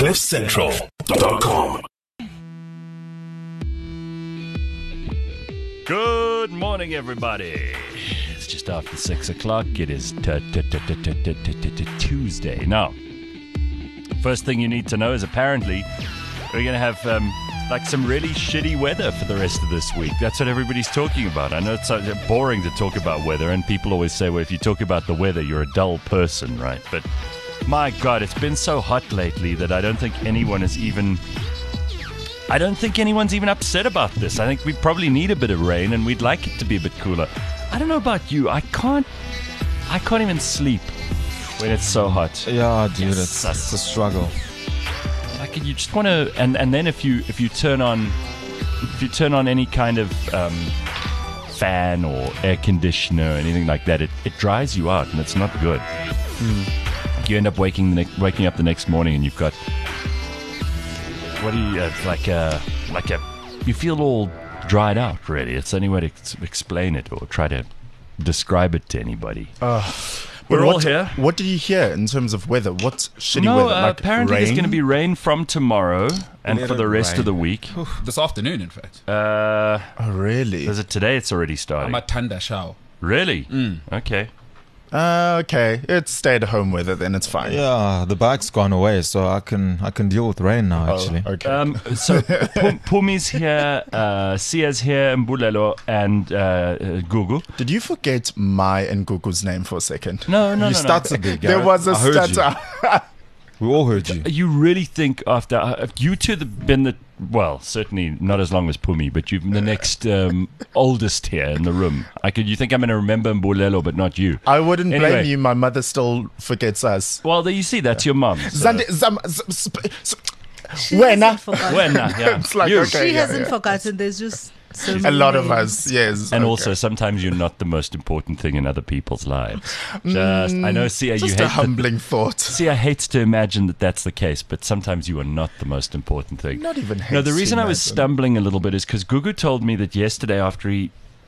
CliffCentral.com. Good morning, everybody. It's just after 6 o'clock. It is Tuesday. Now, first thing you need to know is apparently we're going to have like some really shitty weather for the rest of this week. That's what everybody's talking about. I know it's boring to talk about weather, and people always say, well, if you talk about the weather, you're a dull person, right? But my God, it's been so hot lately that I don't think anyone's even upset about this. I think we probably need a bit of rain, and we'd like it to be a bit cooler. I don't know about you. I can't even sleep when it's so hot. Yeah, dude, it's a struggle. Like you just want to, and then if you turn on any kind of fan or air conditioner or anything like that, it dries you out, and it's not good. You end up waking up the next morning, and you've got you feel all dried out. Really, it's the only way to explain it or try to describe it to anybody. We're all here. What did you hear in terms of weather? What's shitty weather? Like apparently rain? there's going to be rain from tomorrow and for the rest of the week. This afternoon, in fact. Oh, really? Is it today? It's already starting. I'm at Tanda Shao. Really? Okay. Okay. It's stay-at-home weather, then it's fine. Yeah, the bike's gone away, so I can deal with rain now. Actually, Okay. So Pumi's here, Sia's here, Mbulelo, and Gugu. Did you forget my and Gugu's name for a second? No. you stuttered there, There Gareth. was a I heard you. stutter. We all heard you. You really think after you two have been certainly not as long as Pumi, but you've been the next oldest here in the room. You think I'm going to remember Mbulelo, but not you. I wouldn't Anyway. blame you. My mother still forgets us. Well, there you see, that's your mum. So. She Wena. hasn't forgotten. Yeah. It's like, You. okay. She yeah, hasn't yeah. forgotten. There's just so A many lot of names. us, yes. And okay. also, sometimes you're not the most important thing in other people's lives. I know, Sia, you Just hate a humbling thought. Sia hates to imagine that that's the case, but sometimes you are not the most important thing. Not even hates No, the to reason I was imagine. stumbling a little bit is because Gugu told me that yesterday after he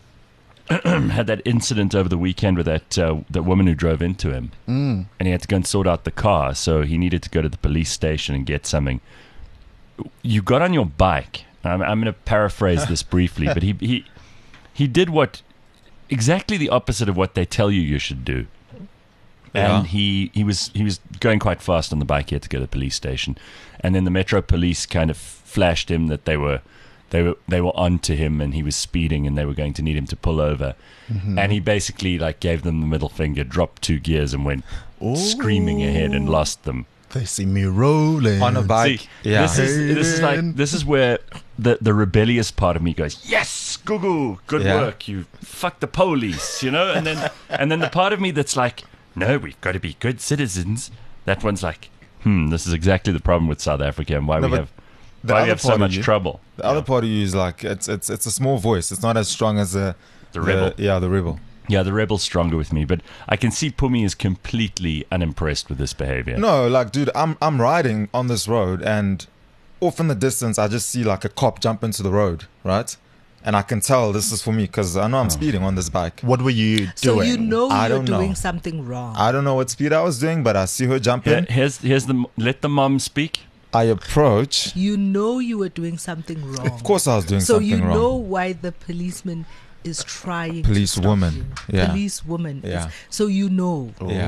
had that incident over the weekend with that woman who drove into him, and he had to go and sort out the car, so he needed to go to the police station and get something. You got on your bike. I'm going to paraphrase this briefly, but he did exactly the opposite of what they tell you should do. And he was going quite fast on the bike. He had to go to the police station, and then the Metro Police kind of flashed him that they were on to him, and he was speeding, and they were going to need him to pull over. And he basically gave them the middle finger, dropped 2 gears, and went screaming ahead and lost them. They see me rolling. On a bike. See, Yeah. this is where the rebellious part of me goes, yes, Gugu, good Yeah. work, you fuck the police, and then the part of me that's like, no, we've got to be good citizens. That one's like, this is exactly the problem with South Africa and why we have so part of much you- trouble. The other part of you is like it's a small voice. It's not as strong as the rebel. The rebel. Yeah, the rebel's stronger with me, but I can see Pumi is completely unimpressed with this behavior. No, dude, I'm riding on this road, and off in the distance, I just see a cop jump into the road, right? And I can tell this is for me because I know I'm speeding on this bike. What were you So doing? you know I you're don't know. doing something wrong. I don't know what speed I was doing, but I see her jump in. Here's let the mom speak. I approach. You know you were doing something wrong. Of course, I was doing So something you wrong. know why the policeman is trying Police to stop woman. you. Yeah. Police woman. Yeah. So you know. Yeah.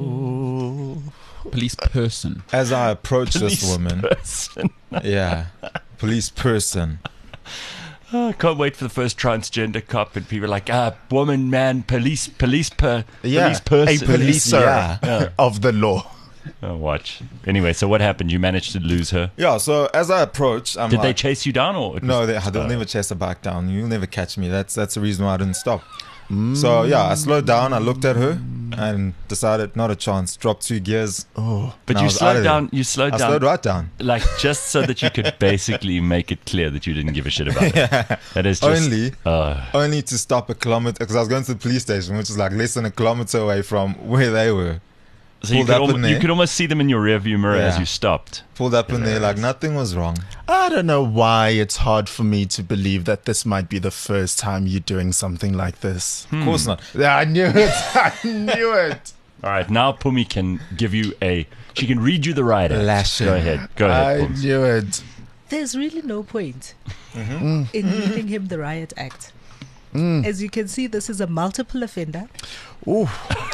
Police person. As I approach Police this woman, person. yeah, police person. Oh, I can't wait for the first transgender cop, and people are like, woman, man, police person. A policer Yeah. of the law. Oh, watch. Anyway, so what happened? You managed to lose her. Yeah. So as I approach, I'm Did they like, chase you down, or no, they'll never chase a bike down. You'll never catch me. That's the reason why I didn't stop. So yeah, I slowed down. I looked at her and decided not a chance. Dropped 2 gears. Oh, But and I you was out slowed of there. down. You slowed I down, slowed right down. like just so that you could basically make it clear that you didn't give a shit about it. That is just Only to stop a kilometer because I was going to the police station, which is less than a kilometer away from where they were. So you pulled could, up in there. you could almost see them in your rearview mirror as Yeah. you stopped. Pulled up in there nothing was wrong. I don't know why it's hard for me to believe that this might be the first time you're doing something like this. Of course not. Yeah, I knew it. I knew it. All right, now Pumi can give you a She can read you the riot act. Lashing. Go ahead. Go ahead. I Pums. knew it. There's really no point in reading him the riot act. As you can see, this is a multiple offender Ooh.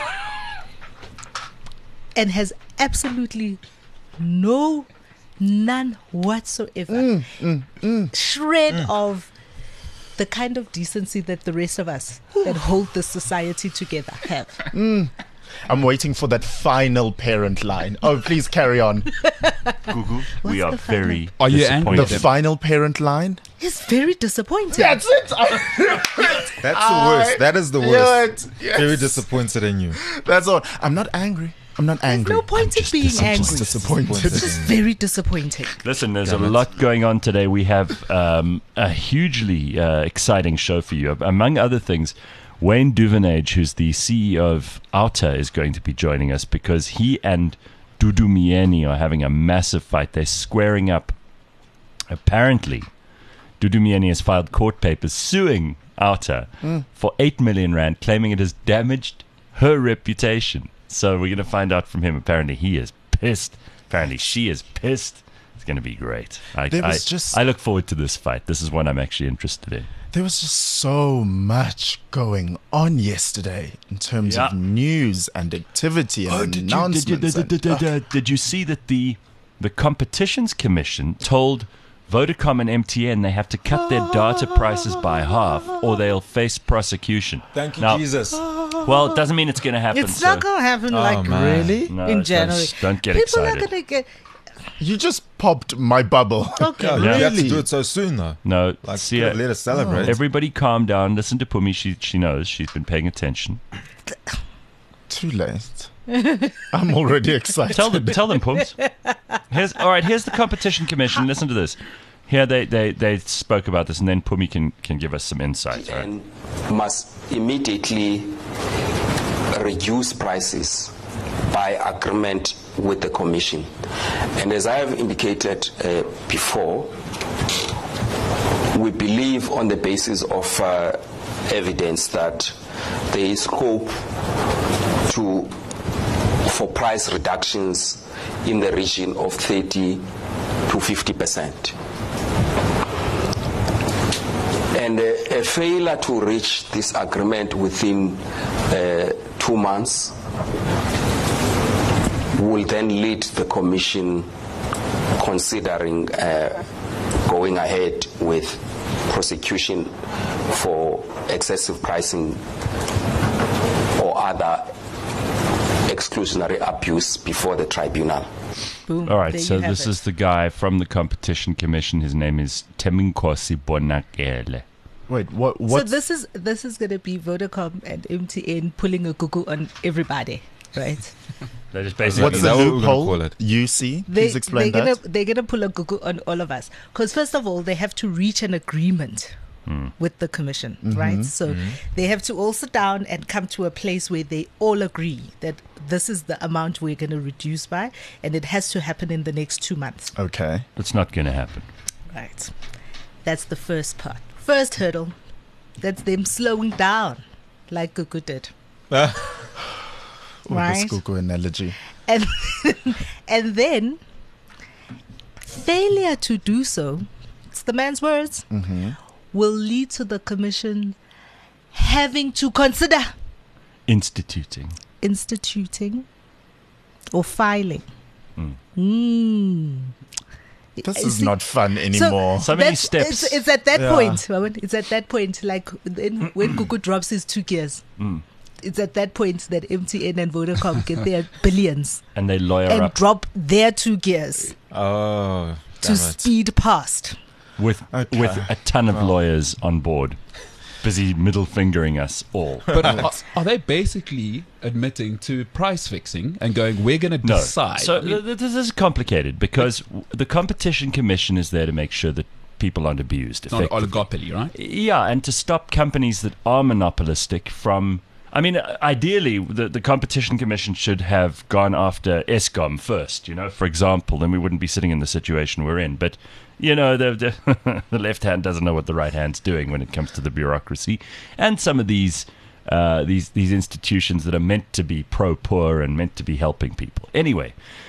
and has absolutely none whatsoever shred of the kind of decency that the rest of us that hold this society together have. I'm waiting for that final parent line. Oh, please carry on. Gugu, we What's are the final? very Are you angry? disappointed. The final parent line? It's very disappointing. That's it. That's the worst. That is the knew worst. it. Yes. Very disappointed in you. That's all. I'm not angry. I'm not There's angry. no point in being I'm angry. just disappointed. It's just very disappointing. Listen, there's a lot going on today. We have a hugely exciting show for you. Among other things, Wayne Duvenage, who's the CEO of Outer, is going to be joining us because he and Dudu Mieni are having a massive fight. They're squaring up. Apparently, Dudu Mieni has filed court papers suing Outer for 8 million rand, claiming it has damaged her reputation. So we're going to find out from him. Apparently, he is pissed. Apparently, she is pissed. It's going to be great. I look forward to this fight. This is one I'm actually interested in. There was just so much going on yesterday in terms Yeah. of news and activity and announcements. Did you see that the Competitions Commission told Vodacom and MTN they have to cut their data prices by half or they'll face prosecution? Thank you, Now, Jesus. Well, it doesn't mean it's going to happen. It's not so- going to happen Oh, like man. Really? No, in January. Don't get People excited. are going to get... You just popped my bubble. Okay. Yeah, Yeah. you have to Really? do it so soon, though. No, Like, see, let us celebrate. everybody calm down. Listen to Pumi. She knows. She's been paying attention. Too late. I'm already excited. Tell them, Pums. Here's the Competition Commission. Listen to this. Here they spoke about this, and then Pumi can give us some insights. All right? And must immediately reduce prices by agreement with the Commission. And as I have indicated before, we believe on the basis of evidence that there is scope for price reductions in the region of 30 to 50%. And a failure to reach this agreement within 2 months will then lead the Commission considering going ahead with prosecution for excessive pricing or other exclusionary abuse before the tribunal. Boom. All right, There so you have this it. is the guy from the Competition Commission. His name is Teminkosi Bonakele. Wait, what? So What's, this is going to be Vodacom and MTN pulling a cuckoo on everybody, right? They're just basically what's Is the that what we're gonna loophole? call it? You see? Please explain they're that. They're gonna pull a cuckoo on all of us because first of all they have to reach an agreement with the commission, right? So they have to all sit down and come to a place where they all agree that this is the amount we're going to reduce by, and it has to happen in the next 2 months, Okay. it's not going to happen. right? That's the first part. First hurdle. That's them slowing down, like Cuckoo did. Oh, Right. this Google analogy. And and then failure to do so, it's the man's words, will lead to the commission having to consider Instituting. instituting or filing. This You is see- not fun anymore. So many that's- steps. It's at that Yeah. point. Rowan, it's at that point, like when Cuckoo drops his 2 gears. It's at that point that MTN and Vodacom get their billions And they lawyer and up drop their 2 gears Oh, to damn it. speed past. with a ton of lawyers on board, busy middle fingering us all. But are they basically admitting to price fixing and going, we're going to No. decide? So I mean, this is complicated because the Competition Commission is there to make sure that people aren't abused. it's not an effectively. oligopoly, right? Yeah, and to stop companies that are monopolistic from. I mean, ideally, the Competition Commission should have gone after Eskom first, for example, then we wouldn't be sitting in the situation we're in. But, the left hand doesn't know what the right hand's doing when it comes to the bureaucracy. And some of these these institutions that are meant to be pro-poor and meant to be helping people. Anyway,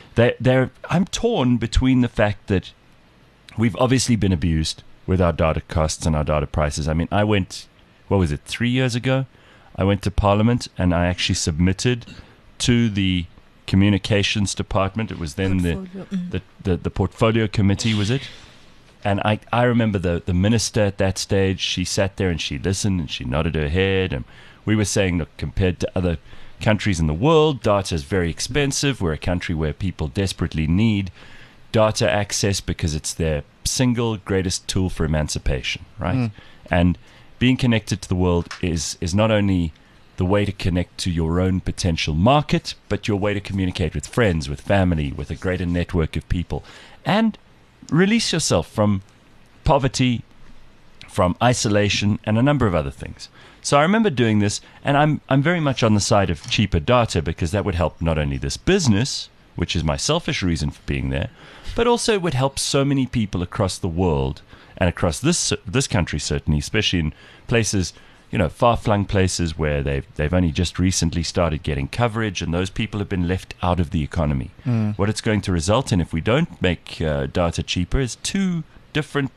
I'm torn between the fact that we've obviously been abused with our data costs and our data prices. I mean, I went, 3 years ago? I went to Parliament and I actually submitted to the Communications Department. It was then the Portfolio Committee, was it? And I remember the minister at that stage. She sat there and she listened and she nodded her head. And we were saying, look, compared to other countries in the world, data is very expensive. We're a country where people desperately need data access because it's their single greatest tool for emancipation, right? And being connected to the world is not only the way to connect to your own potential market, but your way to communicate with friends, with family, with a greater network of people, and release yourself from poverty, from isolation, and a number of other things. So I remember doing this, and I'm very much on the side of cheaper data because that would help not only this business, which is my selfish reason for being there, but also it would help so many people across the world and across this country, certainly, especially in places, far-flung places where they've only just recently started getting coverage, and those people have been left out of the economy. What it's going to result in if we don't make data cheaper is two different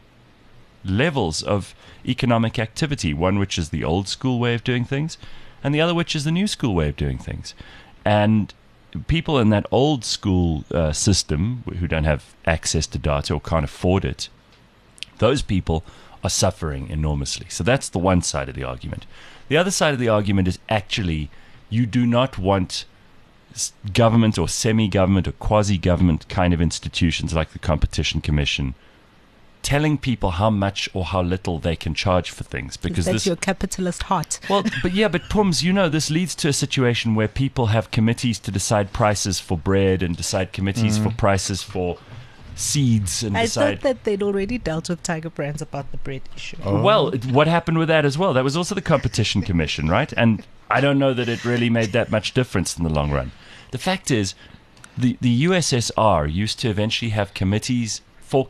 levels of economic activity, one which is the old school way of doing things, and the other which is the new school way of doing things. And people in that old school system who don't have access to data or can't afford it, those people are suffering enormously. So that's the one side of the argument. The other side of the argument is actually you do not want government or semi-government or quasi-government kind of institutions like the Competition Commission telling people how much or how little they can charge for things, because that's your capitalist heart. Well, but Pums, this leads to a situation where people have committees to decide prices for bread and decide committees for prices for seeds and decide. I thought that they'd already dealt with Tiger Brands about the bread issue. Well, what happened with that as well? That was also the Competition Commission, right? And I don't know that it really made that much difference in the long run. The fact is, the USSR used to eventually have committees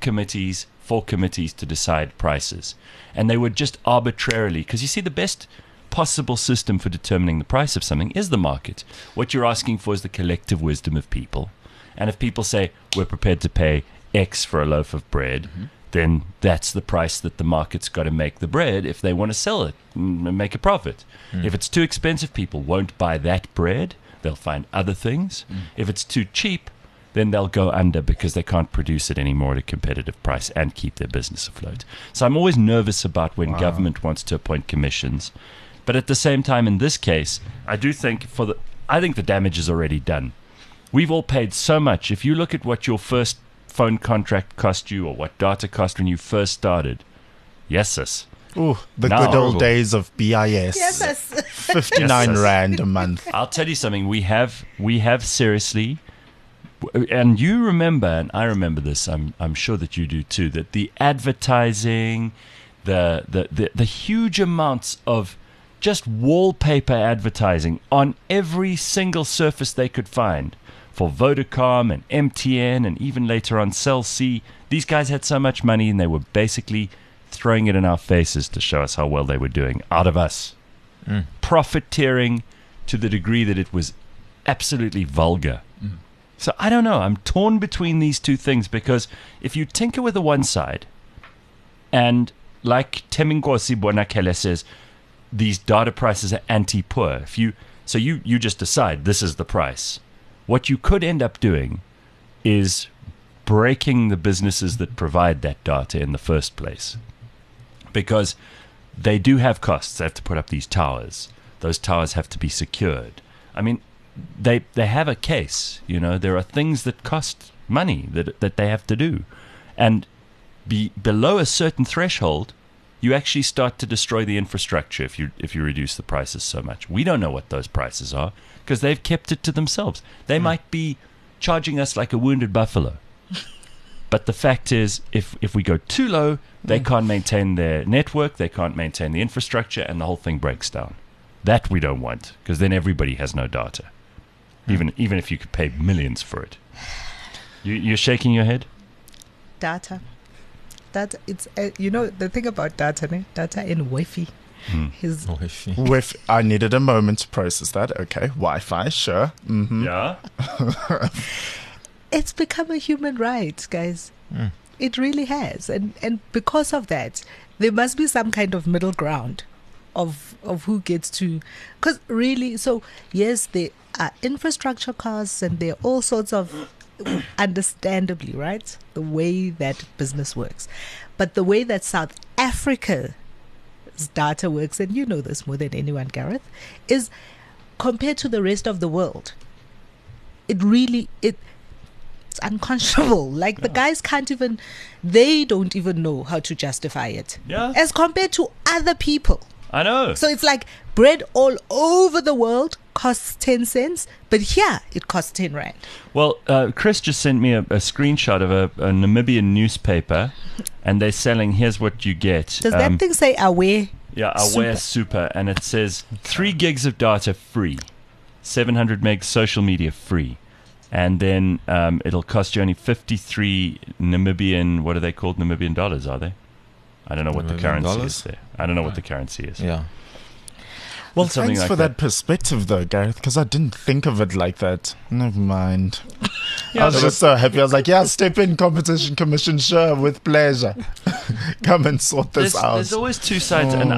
to decide prices. And they would just arbitrarily, because you see, the best possible system for determining the price of something is the market. What you're asking for is the collective wisdom of people. And if people say, we're prepared to pay X for a loaf of bread, then that's the price that the market's got to make the bread if they want to sell it and make a profit. If it's too expensive, people won't buy that bread. They'll find other things. If it's too cheap, then they'll go under because they can't produce it anymore at a competitive price and keep their business afloat. So I'm always nervous about when government wants to appoint commissions. But at the same time, in this case, I think the damage is already done. We've all paid so much. If you look at what your first phone contract cost you or what data cost when you first started, yes, sis. Ooh, the good old days of BIS. Yes. 59 Rand a month. I'll tell you something. We have seriously, and you remember, and I remember this, I'm sure that you do too, that the advertising, the huge amounts of just wallpaper advertising on every single surface they could find for Vodacom and MTN and even later on Cell C. These guys had so much money and they were basically throwing it in our faces to show us how well they were doing out of us. Profiteering to the degree that it was absolutely vulgar. So I don't know. I'm torn between these two things because if you tinker with the one side, and like Teminkosi Bonakele says, these data prices are anti-poor. You just decide this is the price. What you could end up doing is breaking the businesses that provide that data in the first place, because they do have costs. They have to put up these towers. Those towers have to be secured. I mean, they have a case. There are things that cost money that they have to do, and below a certain threshold, you actually start to destroy the infrastructure if you reduce the prices so much. We don't know what those prices are because they've kept it to themselves. They might be charging us like a wounded buffalo. But the fact is, if we go too low, they can't maintain their network, they can't maintain the infrastructure, and the whole thing breaks down. That we don't want, because then everybody has no data, even if you could pay millions for it. You're shaking your head? Data, it's the thing about data in Wi-Fi. His With I needed a moment to process that. Okay, Wi-Fi, sure. Yeah. it's become a human right, guys. It really has, and because of that, there must be some kind of middle ground of who gets to, because really, so yes, there are infrastructure costs and there are all sorts of, understandably, right, the way that business works, but the way that South Africa's data works, and you know this more than anyone, Gareth, is compared to the rest of the world, it's unconscionable. Like the guys they don't even know how to justify it. Yeah. As compared to other people. I know. So it's like bread all over the world costs 10 cents, but here it costs 10 rand. Well, Chris just sent me a screenshot of a Namibian newspaper, and they're selling, here's what you get. Does that thing say Aware? Yeah, Aware Super, and it says 3 gigs of data free, 700 megs social media free. And then it'll cost you only 53 Namibian, what are they called? Namibian dollars, are they? I don't know what the currency is there. I don't know what the currency is. Yeah. Well, It's something thanks like for that. that perspective, though, Gareth, because I didn't think of it like that. Never mind. I was just so happy. I was like, yeah, step in, Competition Commission, sure, with pleasure. Come and sort this out. There's always two sides, and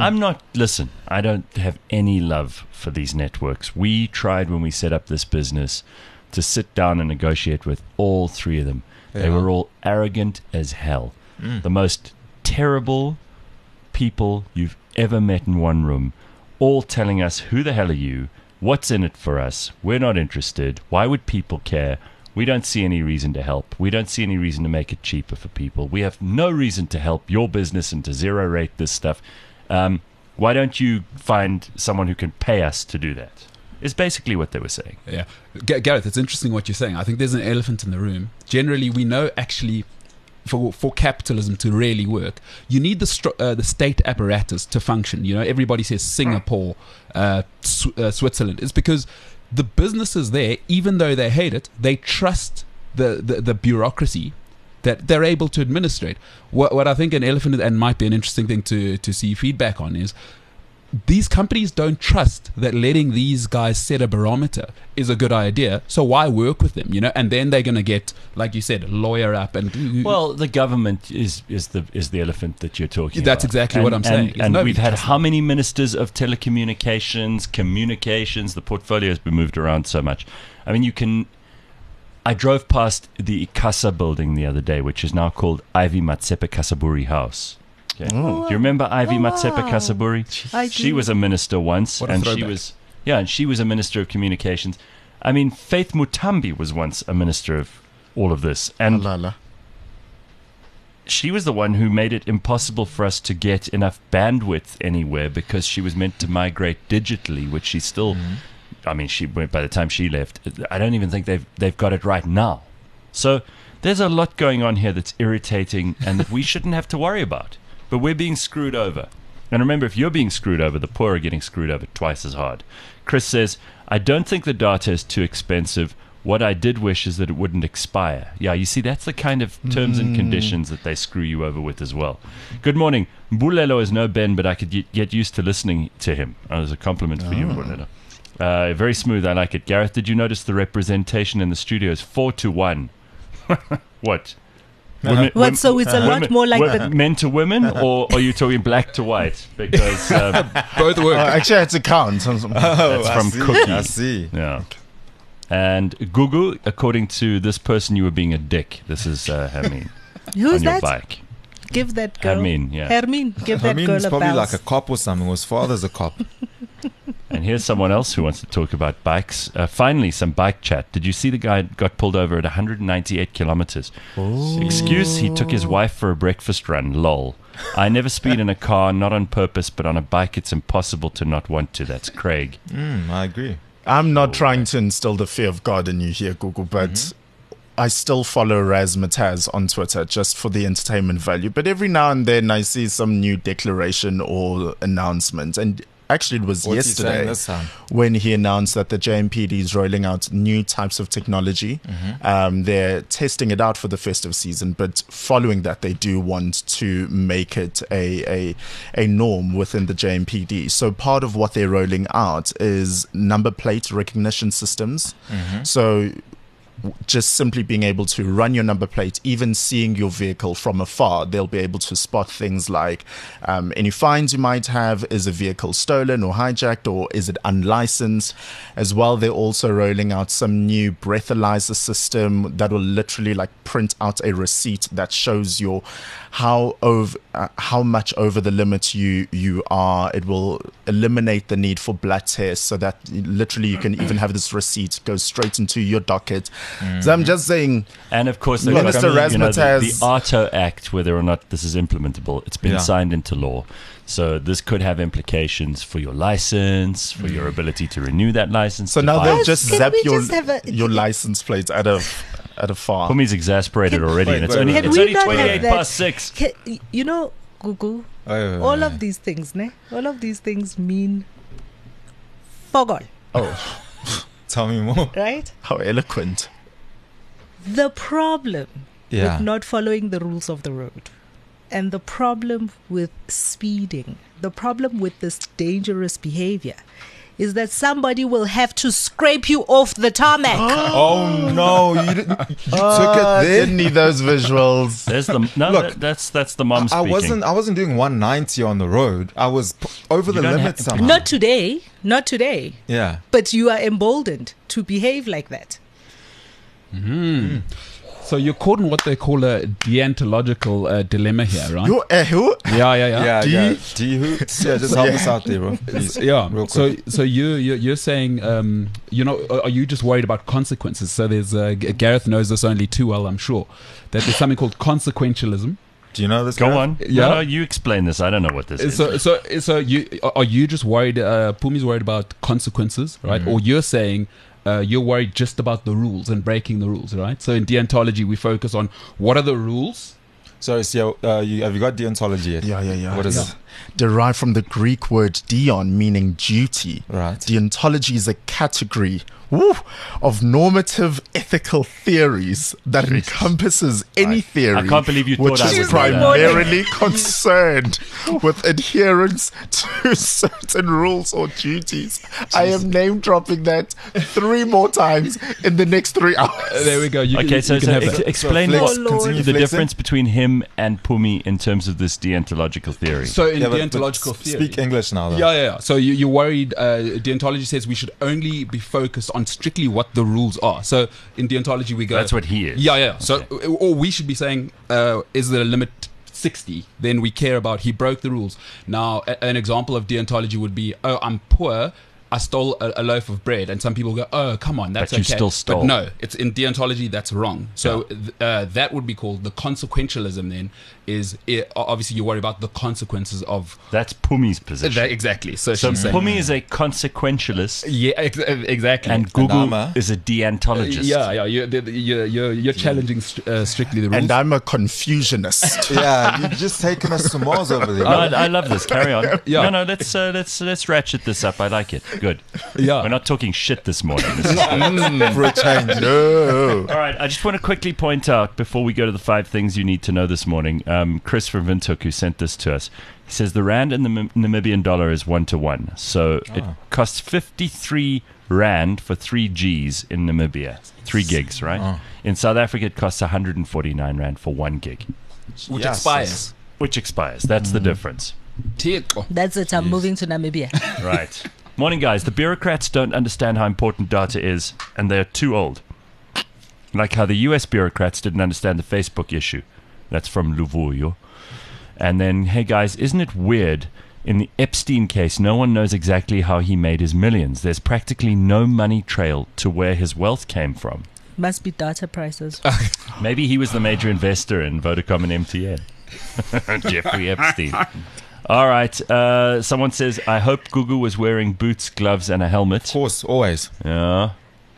I don't have any love for these networks. We tried when we set up this business to sit down and negotiate with all 3 of them. They were all arrogant as hell. The most terrible people you've ever met in one room, all telling us, who the hell are you? What's in it for us? We're not interested. Why would people care? We don't see any reason to help. We don't see any reason to make it cheaper for people. We have no reason to help your business and to zero rate this stuff. Why don't you find someone who can pay us to do that? Is basically what they were saying. Yeah. Gareth, it's interesting what you're saying. I think there's an elephant in the room. Generally, we know actually for capitalism to really work, you need the state apparatus to function. You know, everybody says Singapore, Switzerland. It's because the businesses there, even though they hate it, they trust the bureaucracy that they're able to administrate. What I think an elephant, and might be an interesting thing to see feedback on, is these companies don't trust that letting these guys set a barometer is a good idea. So why work with them, you know? And then they're going to get, like you said, lawyer up and... Well, the government is the elephant that you're talking That's about. exactly what I'm saying. And Nobody we've had trusts how many ministers of telecommunications, communications? The portfolio has been moved around so much. I mean, I drove past the ICASA building the other day, which is now called Ivy Matsepe Kasaburi House. Okay. Do you remember Ivy Matsepe Kasaburi? She was a minister once, What a and throwback. she was a minister of communications. I mean, Faith Mutambi was once a minister of all of this, and she was the one who made it impossible for us to get enough bandwidth anywhere because she was meant to migrate digitally, which she still. I mean, by the time she left, I don't even think they've got it right now. So there's a lot going on here that's irritating and that we shouldn't have to worry about. But we're being screwed over. And remember, if you're being screwed over, the poor are getting screwed over twice as hard. Chris says, I don't think the data is too expensive. What I did wish is that it wouldn't expire. Yeah, you see, that's the kind of terms and conditions that they screw you over with as well. Good morning. Mbulelo is no Ben, but I could get used to listening to him. There's a compliment for you, Mbulelo. Very smooth. I like it. Gareth, did you notice the representation in the studio is 4-1? What? So it's a lot more like the... men to women, or are you talking black to white? Because both work. Actually, I had to count. that's from Cookie. I see. Yeah. And Gugu, according to this person, you were being a dick. This is Hermine Who's on your that? bike. Give that girl... Hermine, yeah. Hermine, give that girl Hermine's a probably bounce. like a cop or something. His father's a cop. And here's someone else who wants to talk about bikes. Finally, some bike chat. Did you see the guy got pulled over at 198 kilometers? Excuse, he took his wife for a breakfast run. Lol. I never speed in a car, not on purpose, but on a bike it's impossible to not want to. That's Craig. I agree. I'm not trying to instill the fear of God in you here, Google, but I still follow Razmataz on Twitter just for the entertainment value. But every now and then I see some new declaration or announcement, and actually it was What's he saying yesterday this time? when he announced that the JMPD is rolling out new types of technology. They're testing it out for the festive season, but following that, they do want to make it a norm within the JMPD. So part of what they're rolling out is number plate recognition systems. So just simply being able to run your number plate, even seeing your vehicle from afar, they'll be able to spot things like any fines you might have. Is a vehicle stolen or hijacked, or is it unlicensed? As well, they're also rolling out some new breathalyzer system that will literally like print out a receipt that shows your how much over the limit you are. It will eliminate the need for blood tests, so that literally you can even have this receipt go straight into your docket. So I'm just saying. And of course, Look, Mr. Razzmatazz- the ARTO Act, whether or not this is implementable, it's been Yeah. signed into law. So this could have implications for your license, for your ability to renew that license. So to now buy- they'll Guys, just can zap we your just have a- your license plate at a far. Pumi's exasperated already, and it's wait, only, wait. Can it's we only not have 28 that- past 6. You know, Gugu, Oh, all of these things, ne? All of these things mean fogol, Tell me more. right? How eloquent. The problem Yeah. with not following the rules of the road, and the problem with speeding, the problem with this dangerous behavior, is that somebody will have to scrape you off the tarmac. Oh no, you took it there. Didn't need those visuals. There's the no. Look, that's the mom I speaking. wasn't doing 190 on the road. I was over the don't limit have to- somehow. Not today, Yeah. but you are emboldened to behave like that. So you're caught in what they call a deontological dilemma here, right? You who? Yeah. Yeah, D? yeah. D who? Yeah, just help us out there, bro. Please. Yeah. Real So quick. you're saying, are you just worried about consequences? So there's Gareth knows this only too well, I'm sure, that there's something called consequentialism. Do you know this? Go guy? on. Yeah. No, you explain this. I don't know what this is. So are you just worried? Pumi's worried about consequences, right? Or you're saying you're worried just about the rules and breaking the rules, right? So in deontology, we focus on what are the rules. So have you got deontology yet? Yeah. What is it? Derived from the Greek word deon, meaning duty. Right. Deontology is a category of normative ethical theories that encompasses any theory I can't believe you which thought I is would know that. primarily concerned with adherence to certain rules or duties. I am name dropping that 3 more times in the next 3 hours. There we go. You Okay, can, so, you can so have ex- that. explain Flex, what continue the flexing. difference between him and Pumi in terms of this deontological theory. So in Yeah, but deontological theory, speak English now, though. Yeah. So you're worried. Deontology says we should only be focused on strictly what the rules are. So in deontology, we go. That's what he is. Yeah. So, or we should be saying, is there a limit 60? Then we care about he broke the rules. Now, an example of deontology would be, oh, I'm poor. I stole a loaf of bread, and some people go, "Oh, come on, that's But you okay." still stole. But no, it's in deontology that's wrong. So that would be called the consequentialism. Then is obviously you worry about the consequences of That's Pumi's position. that exactly. So So she's saying, Pumi is a consequentialist, yeah, exactly. and Gugu Adama. is a deontologist. yeah, you're challenging strictly the rules. And I'm a Confucianist. Yeah, you've just taken us to Mars over there. I love this. Carry on. Yeah. No, let's ratchet this up. I like it. Good. Yeah. We're not talking shit this morning. This is For a change. No. All right, I just want to quickly point out before we go to the 5 things you need to know this morning. Chris from Windhoek, who sent this to us, he says the rand and the Namibian dollar is 1-to-1, so it costs 53 rand for 3 Gs in Namibia, 3 gigs, right? In South Africa, it costs 149 rand for 1 gig, which Yes. expires. which expires. That's the difference. Teko. That's it. I'm moving to Namibia. Right. Morning, guys. The bureaucrats don't understand how important data is, and they're too old. Like how the US bureaucrats didn't understand the Facebook issue. That's from Luvuyo. And then, hey guys, isn't it weird? In the Epstein case, no one knows exactly how he made his millions. There's practically no money trail to where his wealth came from. Must be data prices. Maybe he was the major investor in Vodacom and MTN. Jeffrey Epstein. All right. Someone says, I hope Gugu was wearing boots, gloves, and a helmet. Of course, always. Yeah.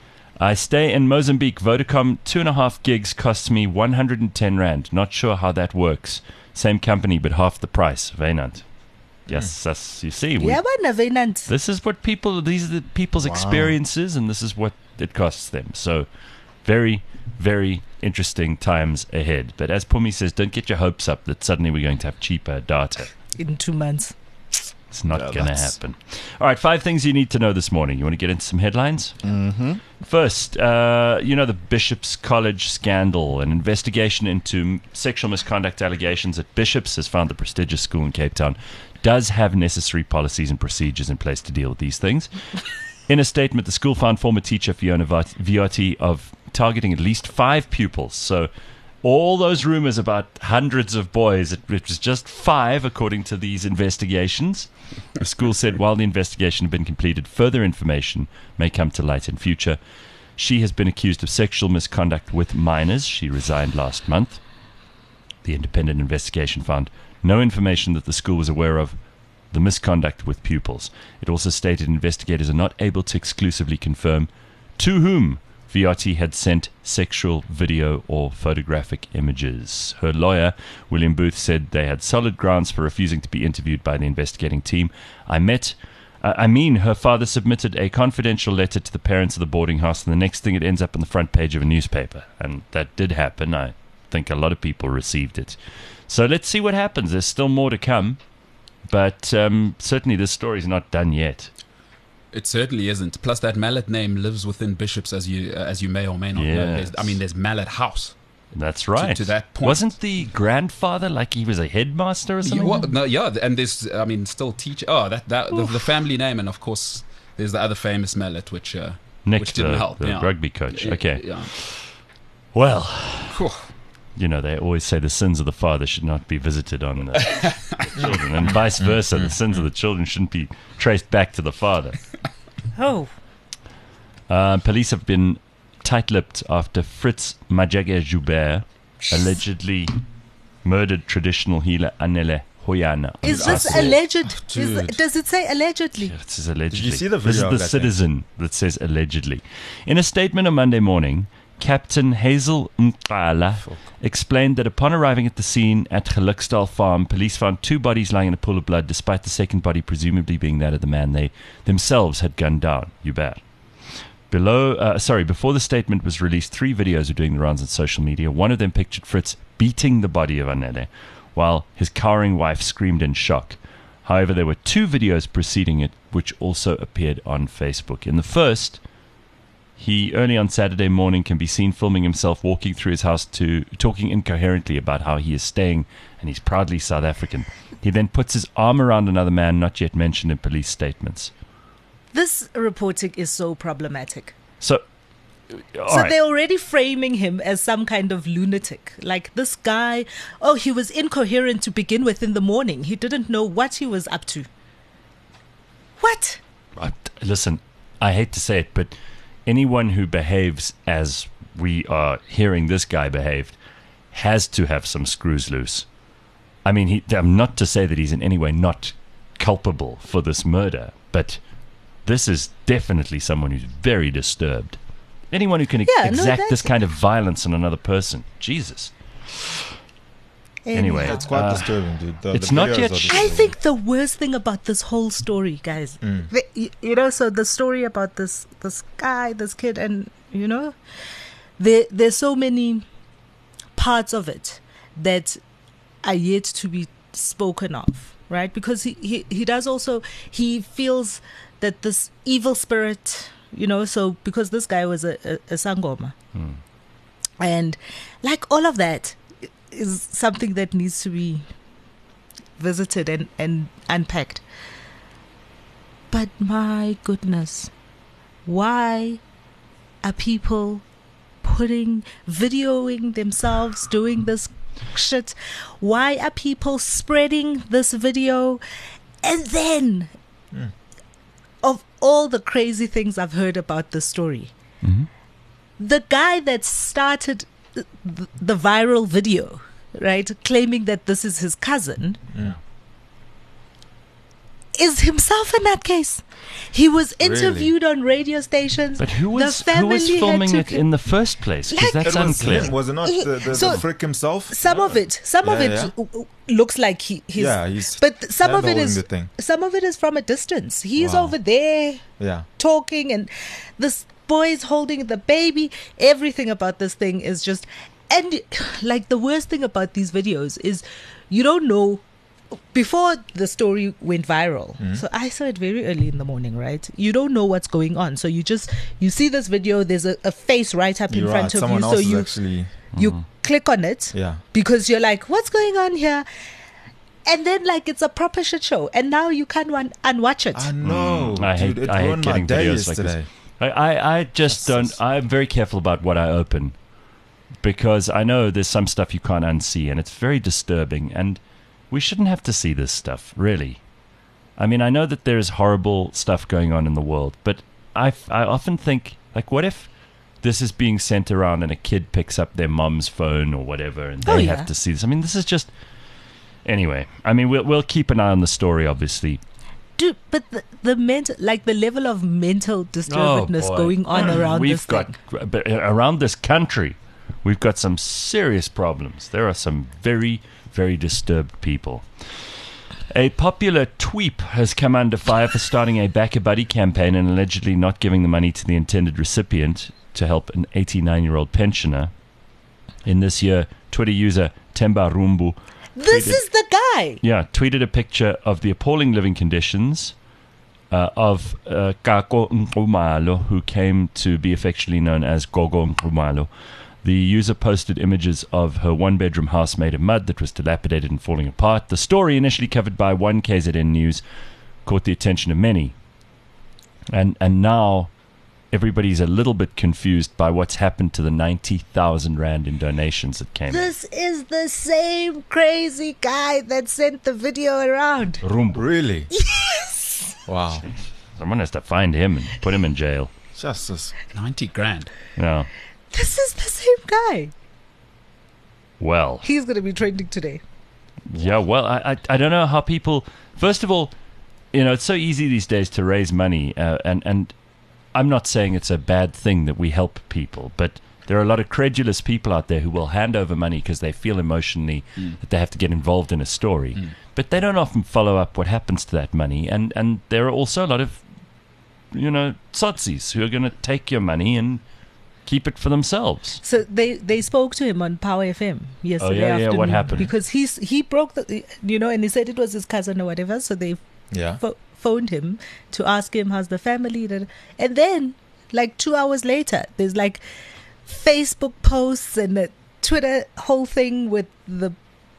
I stay in Mozambique. Vodacom 2.5 gigs costs me 110 rand. Not sure how that works. Same company, but half the price. Wynand. Yes, you see. Yeah, but never in This is what these are the people's experiences, and this is what it costs them. So, very, very interesting times ahead. But as Pumi says, don't get your hopes up that suddenly we're going to have cheaper data. in 2 months. It's not going to happen. All right, 5 things you need to know this morning. You want to get into some headlines? Mm-hmm. First, the Bishop's College scandal. An investigation into sexual misconduct allegations at Bishop's has found the prestigious school in Cape Town does have necessary policies and procedures in place to deal with these things. In a statement, the school found former teacher Fiona Viotti of targeting at least 5 pupils. So all those rumors about hundreds of boys, it was just 5 according to these investigations. The school said while the investigation had been completed, further information may come to light in future. She has been accused of sexual misconduct with minors. She resigned last month. The independent investigation found no information that the school was aware of the misconduct with pupils. It also stated investigators are not able to exclusively confirm to whom Viotti had sent sexual video or photographic images. Her lawyer, William Booth, said they had solid grounds for refusing to be interviewed by the investigating team. Her father submitted a confidential letter to the parents of the boarding house, and the next thing it ends up on the front page of a newspaper. And that did happen. I think a lot of people received it. So let's see what happens. There's still more to come. But certainly this story's not done yet. It certainly isn't. Plus, that Mallet name lives within Bishop's, as you may or may not know. There's Mallet House. That's right. To that point, wasn't the grandfather like he was a headmaster or something? And there's still teach. Oh, the family name, and of course there's the other famous Mallet, which didn't help. The rugby coach. Okay. Yeah. Well. They always say the sins of the father should not be visited on the children, and vice versa. The sins of the children shouldn't be traced back to the father. Oh. Police have been tight-lipped after Fritz Majege-Joubert allegedly murdered traditional healer Anele Hoyana. Is this alleged? Does it say allegedly? Yeah, it says allegedly. Did you see the This video is the of that Citizen that says allegedly. In a statement on Monday morning, Captain Hazel Mqala explained that upon arriving at the scene at Gelukstall Farm, police found 2 bodies lying in a pool of blood, despite the second body presumably being that of the man they themselves had gunned down, Joubert. Before the statement was released, 3 videos were doing the rounds on social media. One of them pictured Fritz beating the body of Anele, while his cowering wife screamed in shock. However, there were 2 videos preceding it, which also appeared on Facebook. In the first, he, early on Saturday morning, can be seen filming himself walking through his house talking incoherently about how he is staying, and he's proudly South African. He then puts his arm around another man not yet mentioned in police statements. This reporting is so problematic. So they're already framing him as some kind of lunatic. Like this guy, he was incoherent to begin with in the morning. He didn't know what he was up to. What? Listen, I hate to say it, but anyone who behaves as we are hearing this guy behaved has to have some screws loose. I mean, I'm not to say that he's in any way not culpable for this murder, but this is definitely someone who's very disturbed. Anyone who can exact this kind of violence on another person. Jesus. Anyway, it's quite disturbing, dude. It's not yet. I think the worst thing about this whole story, guys, so the story about this guy, this kid, and there's so many parts of it that are yet to be spoken of, right? Because he does also, he feels that this evil spirit, so because this guy was a Sangoma, and like all of that is something that needs to be visited and unpacked. But my goodness, why are people videoing themselves doing this shit? Why are people spreading this video? And then, of all the crazy things I've heard about this story, the guy that started the viral video, right, claiming that this is his cousin, is himself in that case. He was interviewed on radio stations. But who was The family had filming to- it in the first place? Because Like- that's It was unclear. him, was it not the So- Frick himself? Some of it Yeah. looks like he's. Yeah, he's But some of it handholding is. the thing. Some of it is from a distance. He's Wow. over there Yeah. talking, and this boy's holding the baby. Everything about this thing is just. And like the worst thing about these videos is, you don't know. Before the story went viral, so I saw it very early in the morning, right? You don't know what's going on, so you see this video. There's a face right up in You're front right. of Someone you, else so is you actually. you click on it, Yeah. because you're like, what's going on here? And then like it's a proper shit show, and now you can't unwatch it. I know. I hate, dude, it I hate ruined my getting day videos like yesterday. this. I just don't. I'm very careful about what I open because I know there's some stuff you can't unsee, and it's very disturbing. And we shouldn't have to see this stuff, really. I mean, I know that there's horrible stuff going on in the world, but I often think, like, what if this is being sent around and a kid picks up their mom's phone or whatever, and they yeah. have to see this? I mean, this is just. Anyway, I mean, we'll keep an eye on the story, obviously. Dude, but the mental, like the level of mental disturbedness boy. going on around We've this got thing. but around this country, we've got some serious problems. There are some very, very disturbed people. A popular tweep has come under fire for starting a Back a Buddy campaign and allegedly not giving the money to the intended recipient to help an 89-year-old pensioner. In this year, Twitter user Temba Rumbu This tweeted- is the guy. tweeted a picture of the appalling living conditions of Kako Nkumalo, who came to be affectionately known as Gogo Nkumalo. The user posted images of her one-bedroom house made of mud that was dilapidated and falling apart. The story, initially covered by one KZN News, caught the attention of many. And now everybody's a little bit confused by what's happened to the 90,000 Rand in donations that came in. This is the same crazy guy that sent the video around. Rumbu. Really? Yes. Wow. Someone has to find him and put him in jail. Justice. 90 grand. No. This is the same guy. Well, He's going to be trending today. yeah, well, I don't know how people. First of all, you know, it's so easy these days to raise money, and I'm not saying it's a bad thing that we help people, but there are a lot of credulous people out there who will hand over money because they feel emotionally that they have to get involved in a story, but they don't often follow up what happens to that money, and there are also a lot of, you know, tsotsies who are going to take your money and keep it for themselves. So they spoke to him on Power FM yesterday yeah, afternoon. what happened? Because he broke the, you know, and he said it was his cousin or whatever. So they Yeah. phoned him to ask him how's the family, and then like 2 hours later, there's like Facebook posts and a Twitter whole thing with the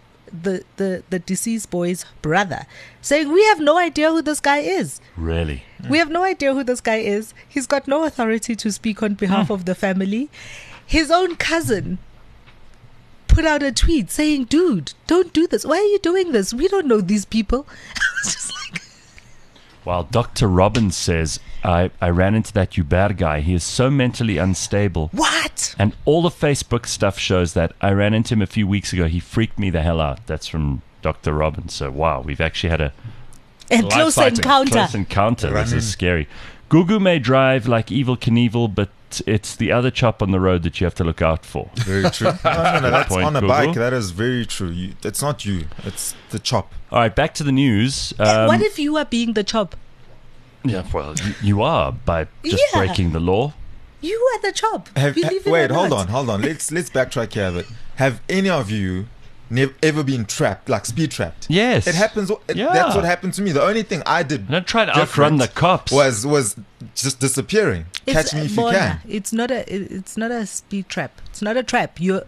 deceased boy's brother saying we have no idea who this guy is. Really? We have no idea who this guy is. He's got no authority to speak on behalf of the family. His own cousin put out a tweet saying, dude, don't do this. Why are you doing this? We don't know these people. I was just like, While Dr. Robbins says, I ran into that Uber guy. He is so mentally unstable. what? And all the Facebook stuff shows that. I ran into him a few weeks ago. He freaked me the hell out. That's from Dr. Robbins. So, wow, we've actually had a And close encounter. close encounter. This Running. is scary. Gugu may drive like Evil Knievel, but it's the other chop on the road that you have to look out for. Very true. No, that's point, on a Google. bike. That is very true. It's not you. It's the chop. All right, back to the news. What if you are being the chop? Yeah, well, you are by just Yeah. breaking the law. You are the chop. Wait, Believe it or hold not. on. Let's backtrack here a bit. Have any of you ever been trapped, like speed trapped? Yes. It happens. Yeah. That's what happened to me. The only thing I did Don't try to different outrun the cops. was just disappearing. It's Catch me if you Bona. can. It's not a speed trap. It's not a trap. You're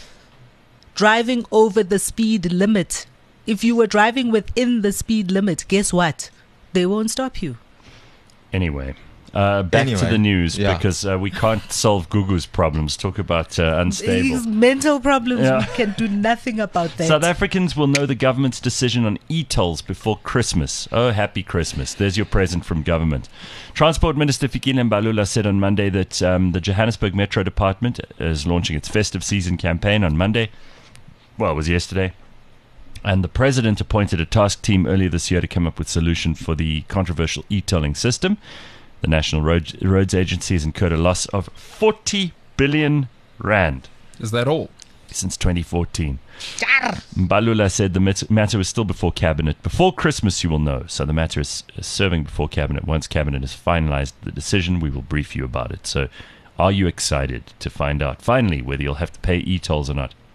driving over the speed limit. If you were driving within the speed limit, guess what? They won't stop you. Anyway, back to Anyway, the news yeah. because we can't solve Gugu's problems. Talk about unstable. These mental problems, Yeah. we can do nothing about that. South Africans will know the government's decision on e-tolls before Christmas. Oh, happy Christmas. There's your present from government. Transport Minister Fikile Mbalula said on Monday that the Johannesburg Metro Department is launching its festive season campaign on Monday. Well, it was yesterday. And the president appointed a task team earlier this year to come up with a solution for the controversial e-tolling system. The National Roads Agency has incurred a loss of 40 billion rand Is that all? since 2014. Mbalula said the matter was still before Cabinet. Before Christmas, you will know. So the matter is serving before Cabinet. Once Cabinet has finalized the decision, we will brief you about it. So are you excited to find out, finally, whether you'll have to pay e-tolls or not?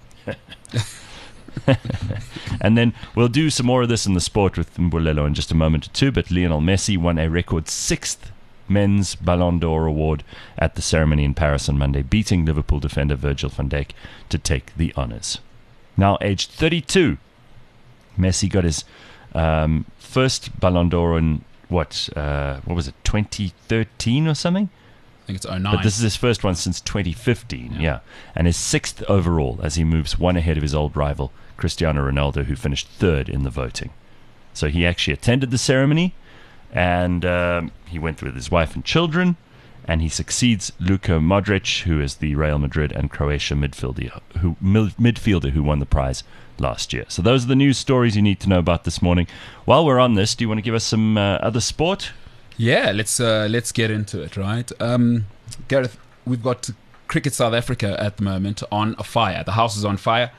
And then we'll do some more of this in the sport with Mbulelo in just a moment or two. But Lionel Messi won a record 6th men's Ballon d'Or award at the ceremony in Paris on Monday, beating Liverpool defender Virgil van Dijk to take the honours. Now aged 32, Messi got his first Ballon d'Or in what was it, 2013 or something? I think it's 09. But this is his first one since 2015, yeah. And his 6th overall as he moves one ahead of his old rival, Cristiano Ronaldo, who finished 3rd in the voting. So he actually attended the ceremony, and he went with his wife and children, and he succeeds Luka Modric, who is the Real Madrid and Croatia midfielder who won the prize last year. So those are the news stories you need to know about this morning. While we're on this, do you want to give us some other sport? Yeah, let's get into it, right? Gareth, we've got Cricket South Africa at the moment on a fire. The house is on fire.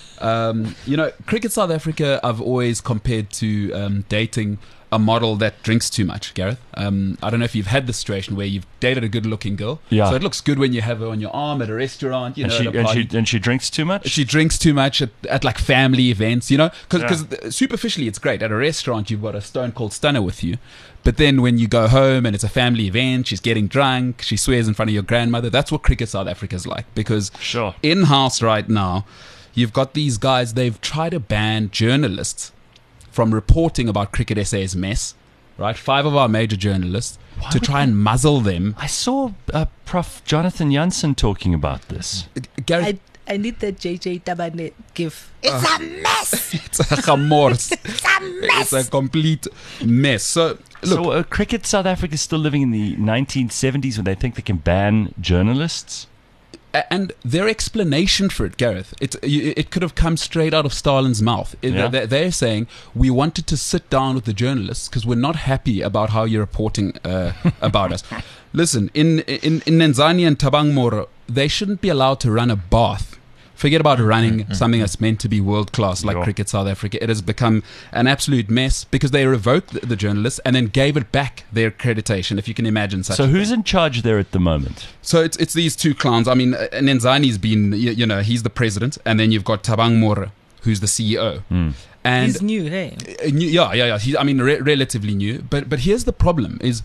Cricket South Africa, I've always compared to dating a model that drinks too much, Gareth. I don't know if you've had the situation where you've dated a good-looking girl. Yeah. So it looks good when you have her on your arm at a restaurant, at a party. And she drinks too much? She drinks too much at like family events, because superficially it's great. At a restaurant, you've got a Stone Cold Stunner with you. But then when you go home and it's a family event, she's getting drunk, she swears in front of your grandmother. That's what Cricket South Africa's like. Because in-house right now, you've got these guys, they've tried to ban journalists from reporting about Cricket SA's mess, right? 5 of our major journalists, to try and muzzle them. I saw Prof. Jonathan Jansen talking about this. I need the JJ Tabane gif. It's a mess. It's a chamors. It's a mess. It's a complete mess. So, look. So Cricket South Africa is still living in the 1970s when they think they can ban journalists? And their explanation for it, Gareth, it could have come straight out of Stalin's mouth. They're saying, we wanted to sit down with the journalists because we're not happy about how you're reporting about us. Listen, in Nenzani and Tabangmoro, they shouldn't be allowed to run a bath. Forget about running something that's meant to be world-class like Cricket South Africa. It has become an absolute mess because they revoked the journalists and then gave it back their accreditation, if you can imagine such. So who's in charge there at the moment? So it's these two clowns. I mean, Nenzani's been, he's the president, and then you've got Tabang More, who's the CEO. And he's new, hey? Yeah. He's, relatively new. But here's the problem is,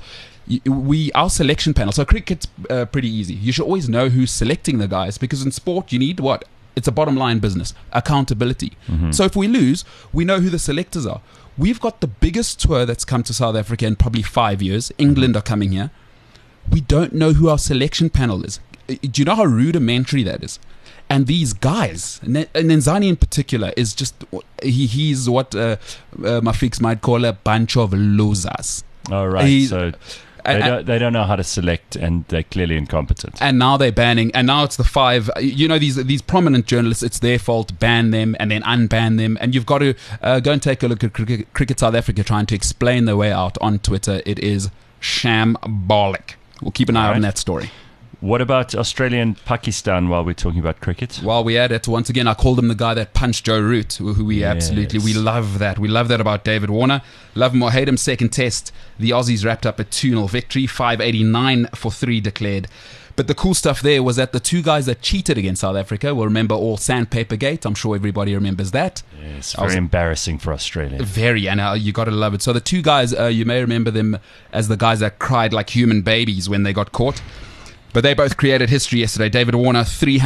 our selection panel, so cricket's pretty easy. You should always know who's selecting the guys, because in sport you need what? It's a bottom line business, accountability. So if we lose, we know who the selectors are. We've got the biggest tour that's come to South Africa in probably 5 years. England are coming here. We don't know who our selection panel is. Do you know how rudimentary that is? And these guys, Nenzani in particular, is just, he's what Mafiks might call a bunch of losers. Oh, right. They don't know how to select, and they're clearly incompetent. And now they're banning, and now it's the 5. These prominent journalists, it's their fault. Ban them and then unban them. And you've got to go and take a look at Cricket South Africa trying to explain their way out on Twitter. It is shambolic. We'll keep an eye on that story. What about Australia and Pakistan while we're talking about cricket? While we're at it, once again, I called him the guy that punched Joe Root, who we absolutely, we love that. We love that about David Warner. Love him or hate him, second test. The Aussies wrapped up a 2-0 victory, 589 for 3 declared. But the cool stuff there was that the 2 guys that cheated against South Africa, will remember all Sandpaper Gate. I'm sure everybody remembers that. Yes, very embarrassing for Australia. Very, and you got to love it. So the 2 guys, you may remember them as the guys that cried like human babies when they got caught. But they both created history yesterday. David Warner,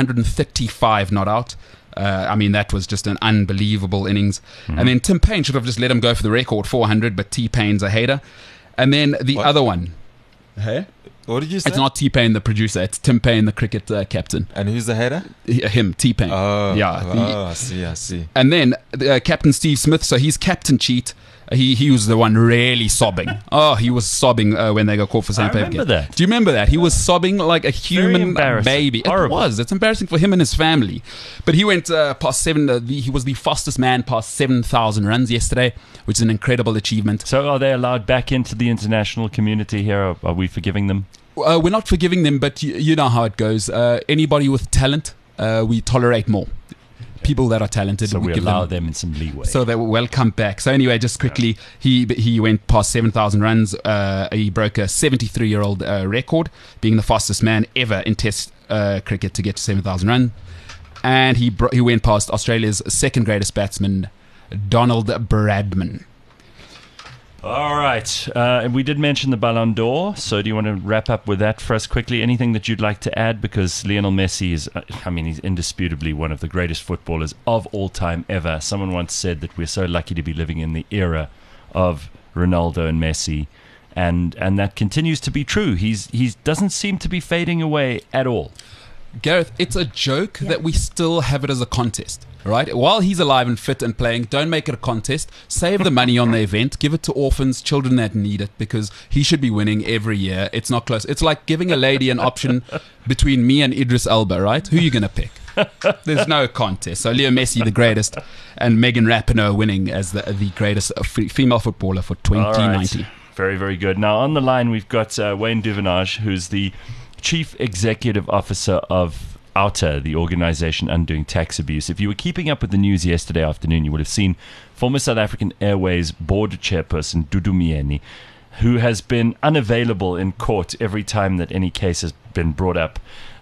335 not out. That was just an unbelievable innings. And then Tim Payne should have just let him go for the record, 400, but T-Payne's a hater. And then the other one. Hey? What did you say? It's not T-Payne, the producer. It's Tim Payne, the cricket captain. And who's the hater? Him, T-Payne. I see. And then Captain Steve Smith, so he's captain cheat. He was the one really sobbing. Oh, he was sobbing when they got caught for sandpaper. I remember that. Do you remember that? He was sobbing like a human embarrassing. baby. Horrible. It was. It's embarrassing for him and his family. But he went past he was the fastest man past 7,000 runs yesterday, which is an incredible achievement. So are they allowed back into the international community here? Are we forgiving them? We're not forgiving them, but you know how it goes. Anybody with talent, we tolerate more. People that are talented, So we give allow them some leeway. So they will welcome back. So anyway, just quickly, he went past 7,000 runs. He broke a 73-year-old record, being the fastest man ever in Test cricket to get to 7,000 runs. And he went past Australia's second greatest batsman, Donald Bradman. All right. And we did mention the Ballon d'Or. So do you want to wrap up with that for us quickly? Anything that you'd like to add? Because Lionel Messi is, he's indisputably one of the greatest footballers of all time ever. Someone once said that we're so lucky to be living in the era of Ronaldo and Messi. And that continues to be true. He doesn't seem to be fading away at all. Gareth, it's a joke that we still have it as a contest, right? While he's alive and fit and playing, don't make it a contest. Save the money on the event. Give it to orphans, children that need it, because he should be winning every year. It's not close. It's like giving a lady an option between me and Idris Elba, right? Who are you going to pick? There's no contest. So Leo Messi, the greatest, and Megan Rapinoe winning as the greatest female footballer for 2019. All right. Very, very good. Now, on the line, we've got Wayne Duvenage, who's the Chief Executive Officer of OUTA, the organization undoing tax abuse. If you were keeping up with the news yesterday afternoon, you would have seen former South African Airways board chairperson Dudu Myeni, who has been unavailable in court every time that any case has been brought up.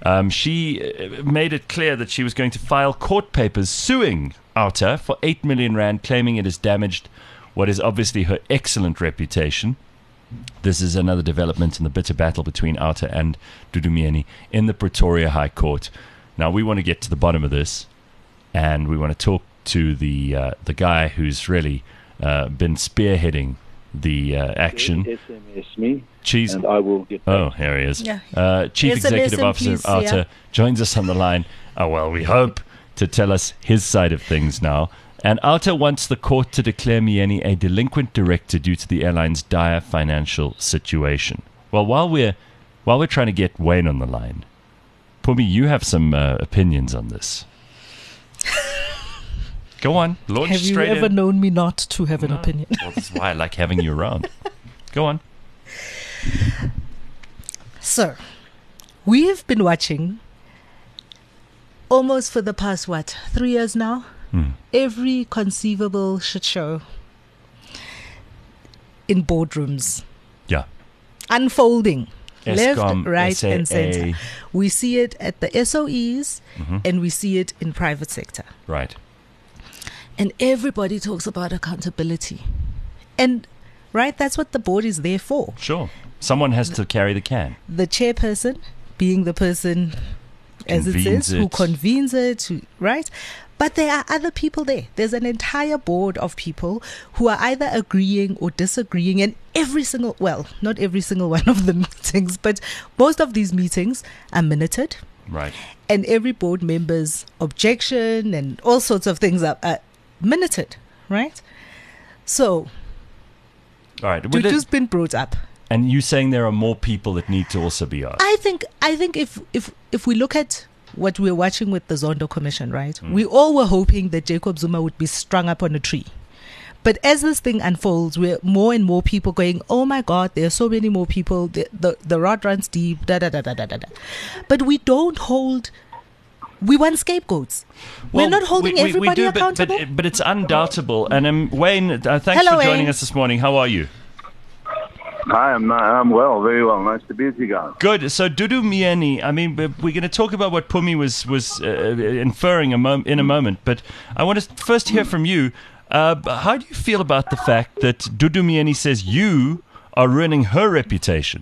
She made it clear that she was going to file court papers suing OUTA for 8 million rand, claiming it has damaged what is obviously her excellent reputation. This is another development in the bitter battle between OUTA and Dudu Myeni in the Pretoria High Court. Now, we want to get to the bottom of this, and we want to talk to the guy who's really been spearheading the action. SMS me, Chief, and I will get back. Oh, here he is. Yeah. Chief SMS Executive him, Officer of please, OUTA yeah. joins us on the line. Oh, well, we hope to tell us his side of things now. And OUTA wants the court to declare Myeni a delinquent director due to the airline's dire financial situation. Well, while we're trying to get Wayne on the line, Pumi, you have some opinions on this. Go on, launch Have you straight ever in. known me not to have an opinion? Well, that's why I like having you around. Go on. So, we've been watching almost for the past, 3 years now? Every conceivable shit show in boardrooms. Yeah. Unfolding. Eskom, Left, right, and SAA. center. We see it at the SOEs and we see it in private sector. Right. And everybody talks about accountability. And, right, that's what the board is there for. Sure. Someone has to carry the can. The chairperson being the person, as it Convenes says, who it. convenes it, right? But there are other people there. There's an entire board of people who are either agreeing or disagreeing. And every single, well, not every single one of the meetings, but most of these meetings are minuted. Right. And every board member's objection and all sorts of things are minuted, right? So, All right. it's just been brought up. And you saying there are more people that need to also be asked. I think if we look at what we're watching with the Zondo Commission, right? We all were hoping that Jacob Zuma would be strung up on a tree. But as this thing unfolds, we're more and more people going, oh my God, there are so many more people. The rod runs deep, da da da da da da. But we want scapegoats. Well, we're not holding everybody accountable. But it's undoubtable. And Wayne, thanks Hello, for joining Wayne. us this morning. How are you? Hi, I'm well, very well. Nice to be with you guys. Good. So Dudu Myeni, I mean, we're going to talk about what Pumi was inferring in a moment, but I want to first hear from you. How do you feel about the fact that Dudu Myeni says you are ruining her reputation?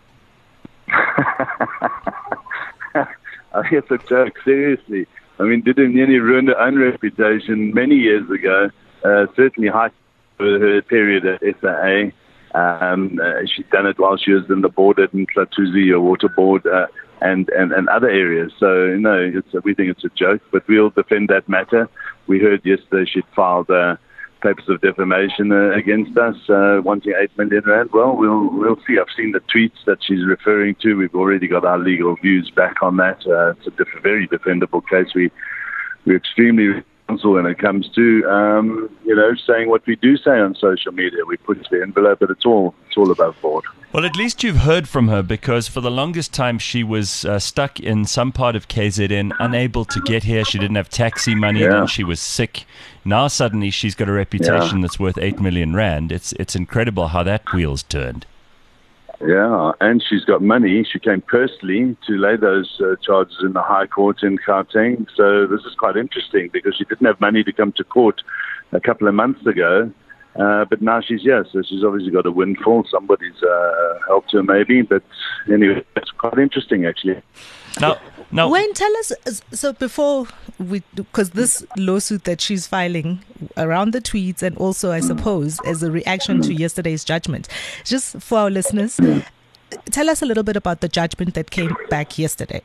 I think it's a joke, seriously. I mean, Dudu Myeni ruined her own reputation many years ago, certainly high her period at SAA. She's done it while she was in the board at Mhlatuzi, a water board, and other areas. So, we think it's a joke, but we'll defend that matter. We heard yesterday she'd filed papers of defamation against us, wanting 8 million rand. Well, we'll see. I've seen the tweets that she's referring to. We've already got our legal views back on that. It's a very defendable case. We're extremely responsible when it comes to, saying what we do say on social media. We push the envelope, but it's all above board. Well, at least you've heard from her, because for the longest time she was stuck in some part of KZN, unable to get here. She didn't have taxi money, then she was sick. Now suddenly she's got a reputation that's worth 8 million rand. It's incredible how that wheel's turned. Yeah, and she's got money. She came personally to lay those charges in the High Court in Gauteng. So this is quite interesting, because she didn't have money to come to court a couple of months ago. But now she's here, so she's obviously got a windfall. Somebody's helped her maybe. But anyway, it's quite interesting, actually. Now, Wayne, tell us, so before because this lawsuit that she's filing around the tweets, and also, I suppose, as a reaction to yesterday's judgment, just for our listeners, tell us a little bit about the judgment that came back yesterday.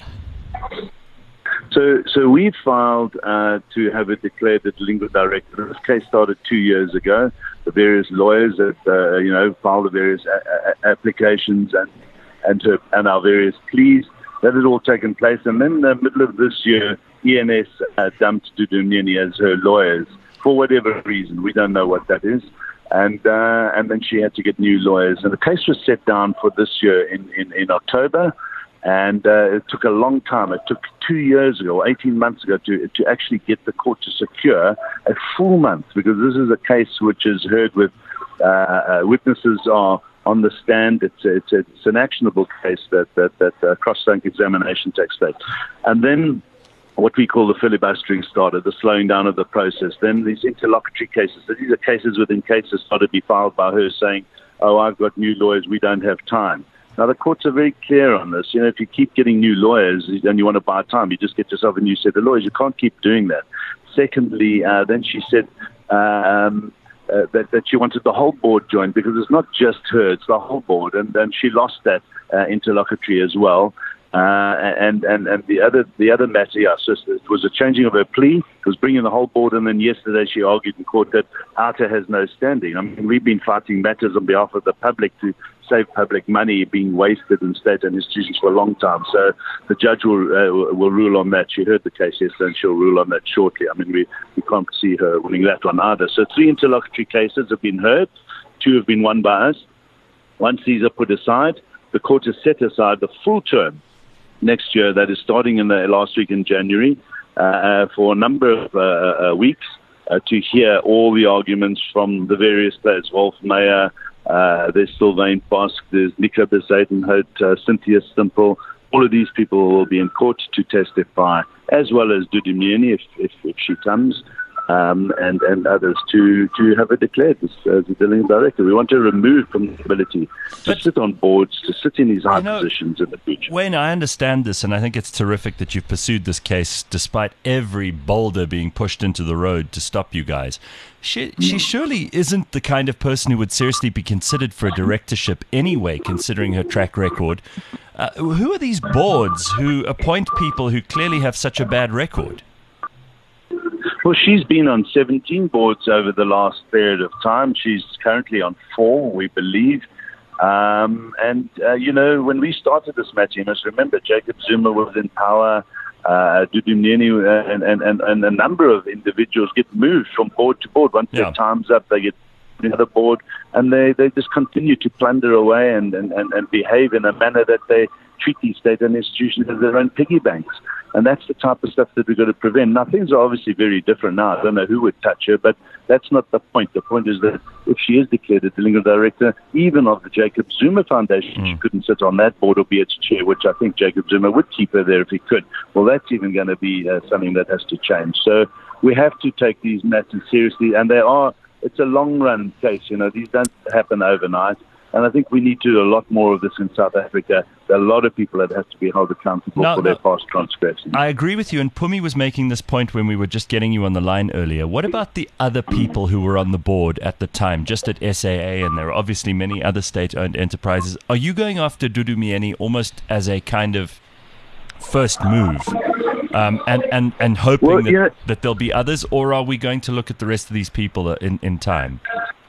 So we filed to have it declared the delinquent director. This case started 2 years ago. The various lawyers that filed the various applications and our various pleas. That had all taken place, and then in the middle of this year, ENS dumped Dudu Myeni as her lawyers for whatever reason. We don't know what that is. And then she had to get new lawyers. And the case was set down for this year in October. And it took a long time. It took 2 years ago, 18 months ago, to actually get the court to secure a full month, because this is a case which is heard with witnesses are on the stand. It's an actionable case that cross-rank examination takes place. And then what we call the filibustering started, the slowing down of the process. Then these interlocutory cases. So these are cases within cases started to be filed by her saying, oh, I've got new lawyers, we don't have time. Now, the courts are very clear on this. If you keep getting new lawyers and you want to buy time, you just get yourself a new set of lawyers. You can't keep doing that. Secondly, then she said that she wanted the whole board joined, because it's not just her, it's the whole board. And then she lost that interlocutory as well. And the other matter, so it was a changing of her plea. It was bringing the whole board, and then yesterday she argued in court that Outer has no standing. I mean, we've been fighting matters on behalf of the public to save public money being wasted in state and institutions for a long time. So the judge will rule on that. She heard the case yesterday, and she'll rule on that shortly. I mean, we can't see her winning that one either. So 3 interlocutory cases have been heard. 2 have been won by us. Once these are put aside, the court has set aside the full term next year, that is starting in the last week in January, for a number of weeks to hear all the arguments from the various players. Wolf Meyer, there's Sylvain Bosk, there's Nico Bezuidenhout, Cynthia Stimple. All of these people will be in court to testify, as well as Dudu Myeni if she comes, and others to have her declared as the delinquent director. We want her removed from the ability to sit on boards, to sit in these high positions in the future. Wayne, I understand this, and I think it's terrific that you've pursued this case despite every boulder being pushed into the road to stop you guys. She surely isn't the kind of person who would seriously be considered for a directorship anyway, considering her track record. Who are these boards who appoint people who clearly have such a bad record? Well, she's been on 17 boards over the last period of time. She's currently on 4, we believe. When we started this match, you must remember, Jacob Zuma was in power. Dudu Myeni and a number of individuals get moved from board to board. Once their time's up, they get another board, and they just continue to plunder away and behave in a manner that they treat these state and institutions as their own piggy banks. And that's the type of stuff that we've got to prevent. Now, things are obviously very different now. I don't know who would touch her, but that's not the point. The point is that if she is declared a delinquent director, even of the Jacob Zuma Foundation, she couldn't sit on that board or be its chair, which I think Jacob Zuma would keep her there if he could. Well, that's even going to be something that has to change. So we have to take these matters seriously, and it's a long-run case. These don't happen overnight. And I think we need to do a lot more of this in South Africa. There are a lot of people that have to be held accountable for their past transgressions. I agree with you, and Pumi was making this point when we were just getting you on the line earlier. What about the other people who were on the board at the time, just at SAA, and there are obviously many other state-owned enterprises? Are you going after Dudu Myeni almost as a kind of first move and hoping Well, that, yeah. that there'll be others, or are we going to look at the rest of these people in time?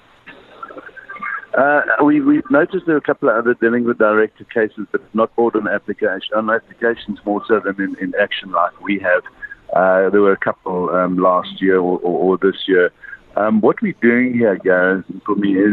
We've noticed there are a couple of other dealing with director cases, but not board on applications more so than in action like we have. There were a couple last year or this year. What we're doing here, Gareth, for me is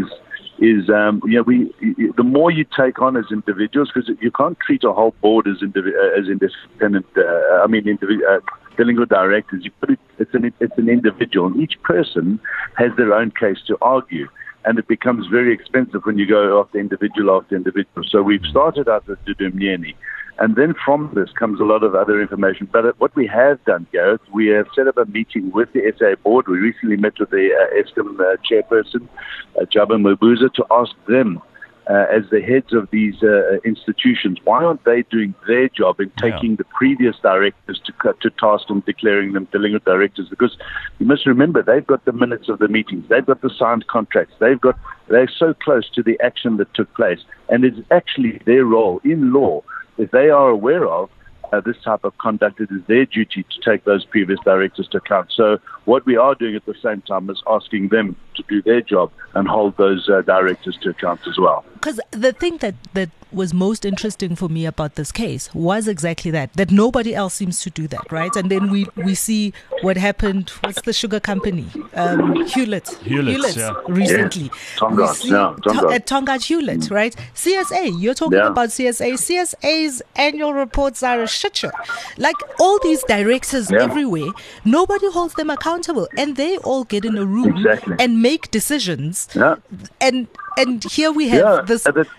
the more you take on as individuals, because you can't treat a whole board as independent. Dealing with directors, you put it's an individual, and each person has their own case to argue. And it becomes very expensive when you go after individual. So we've started out with Dudu Myeni. And then from this comes a lot of other information. But what we have done, Gareth, we have set up a meeting with the SA board. We recently met with the Eskom chairperson, Jaba Mabuza, to ask them, as the heads of these institutions, why aren't they doing their job in taking the previous directors to task and declaring them delinquent directors? Because you must remember, they've got the minutes of the meetings, they've got the signed contracts, they're so close to the action that took place, and it's actually their role in law, if they are aware of this type of conduct, it is their duty to take those previous directors to account. So what we are doing at the same time is asking them to do their job and hold those directors to account as well. Because the thing that was most interesting for me about this case was exactly that nobody else seems to do that, right? And then we see what happened. What's the sugar company? Hewlett recently. Yeah. Tongaat. At Tongaat Hewlett, right? CSA, you're talking about CSA. CSA's annual reports are a shit show. Like all these directors everywhere, nobody holds them accountable, and they all get in a room and make decisions. Yeah. And here we have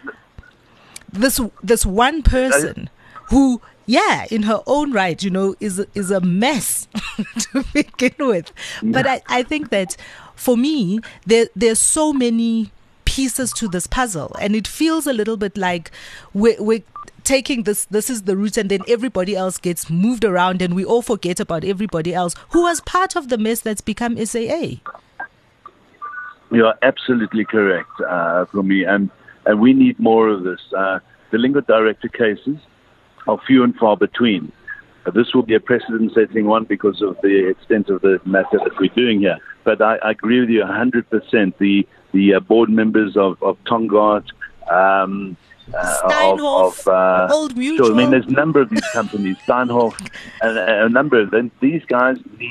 this one person who, in her own right, is a mess to begin with. But I think that for me, there's so many pieces to this puzzle, and it feels a little bit like we're taking this is the route, and then everybody else gets moved around, and we all forget about everybody else who was part of the mess that's become SAA. You are absolutely correct, for me, and we need more of this. Delinquent director cases are few and far between. This will be a precedent-setting one because of the extent of the matter that we're doing here. But I agree with you 100%. The board members of Tongaat, Steinhoff, Old Mutual. Sure, I mean, there's a number of these companies, Steinhoff, and a number of them. These guys need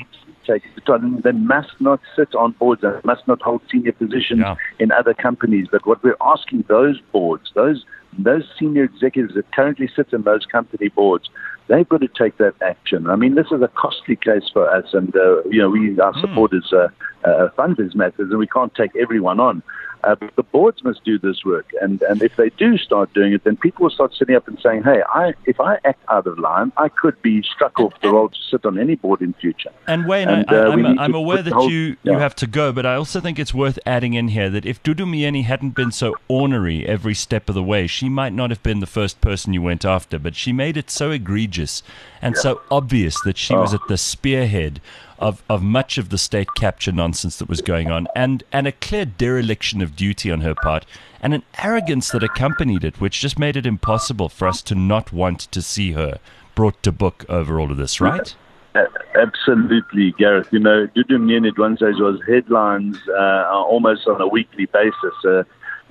they must not sit on boards and must not hold senior positions in other companies. But what we're asking those boards, those senior executives that currently sit in those company boards, they've got to take that action. I mean, this is a costly case for us, and our supporters fund these matters, and we can't take everyone on. But the boards must do this work, and if they do start doing it, then people will start sitting up and saying, hey, if I act out of line, I could be struck off the role to sit on any board in future. And Wayne, I'm aware that you have to go, but I also think it's worth adding in here that if Dudu Myeni hadn't been so ornery every step of the way, she might not have been the first person you went after, but she made it so egregious and so obvious that she was at the spearhead of much of the state capture nonsense that was going on, and a clear dereliction of duty on her part, and an arrogance that accompanied it, which just made it impossible for us to not want to see her brought to book over all of this, right? Absolutely, Gareth. Dudu Myeni at one stage was headlines almost on a weekly basis.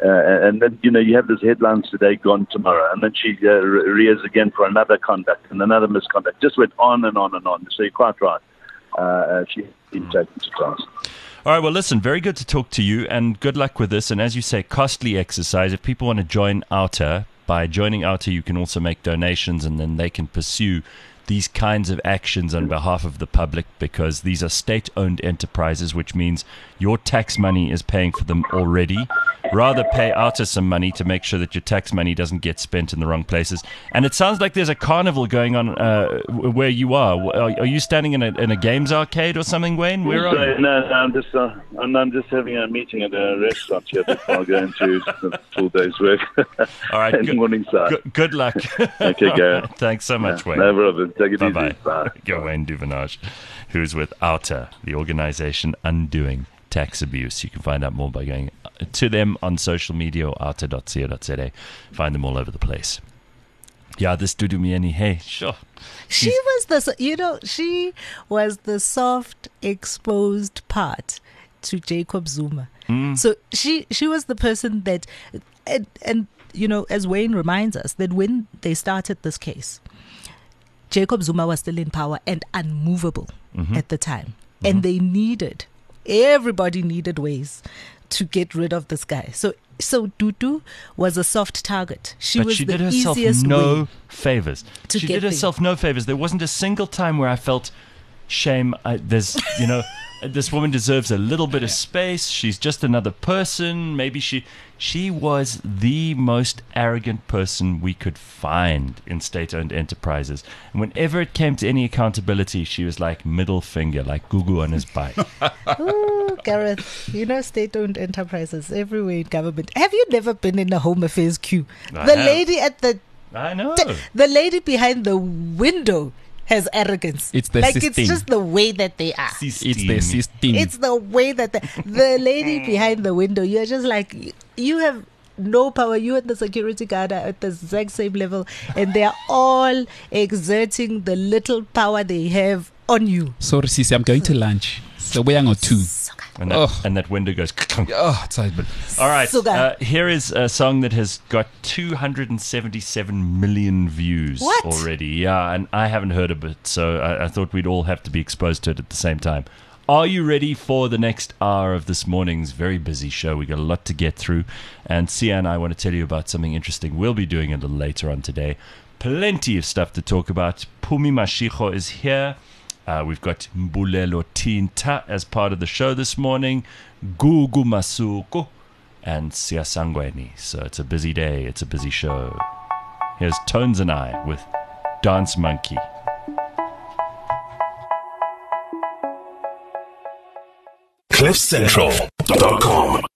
And then, you have this headlines today, gone tomorrow. And then she rears again for another conduct and another misconduct. Just went on and on and on. So you're quite right. She's been taken to task. All right, well, listen, very good to talk to you, and good luck with this. And as you say, costly exercise. If people want to join OUTA, by joining OUTA, you can also make donations, and then they can pursue these kinds of actions on behalf of the public, because these are state-owned enterprises, which means your tax money is paying for them already. Rather pay OUTA some money to make sure that your tax money doesn't get spent in the wrong places. And it sounds like there's a carnival going on where you are. Are you standing in a games arcade or something, Wayne? Where are you? No, I'm just having a meeting at a restaurant here before I go into the full day's work. All right. Good luck. Okay, Gareth. Thanks so much, Wayne. No problem. Take it Bye-bye. easy. Bye. You're Wayne Duvenage, who's with OUTA, the organization Undoing Tax Abuse. You can find out more by going to them on social media or outa.co.za. Find them all over the place. Yeah, this Dudumieni, hey, sure. She was the soft, exposed part to Jacob Zuma. So she was the person that, and as Wayne reminds us, that when they started this case, Jacob Zuma was still in power and unmovable at the time. And everybody needed ways to get rid of this guy. So Dudu was a soft target. She did herself no favors. She did herself no favors. There wasn't a single time where I felt shame. This woman deserves a little bit of space. She's just another person. Maybe she was the most arrogant person we could find in state-owned enterprises. And whenever it came to any accountability, she was like middle finger, like Gugu on his bike. Ooh, Gareth, state-owned enterprises everywhere in government. Have you never been in a Home Affairs queue? I know. The lady behind the window has arrogance. It's the system. It's just the way that they are. It's the system. It's the way that the lady behind the window, you're just like, you have no power. You and the security guard are at the exact same level, and they are all exerting the little power they have on you. Sorry, Sisi, I'm going to lunch. So we are on 2. And that window goes. It's horrible. All right. Here is a song that has got 277 million views already. Yeah, and I haven't heard of it, so I thought we'd all have to be exposed to it at the same time. Are you ready for the next hour of this morning's very busy show? We got a lot to get through, and Sia and I want to tell you about something interesting we'll be doing a little later on today. Plenty of stuff to talk about. Phumi Mashego is here. We've got Mbulelo Tinta as part of the show this morning, Gugu Masuku, and Sia Sangweni. So it's a busy day, it's a busy show. Here's Tones and I with Dance Monkey. CliffCentral.com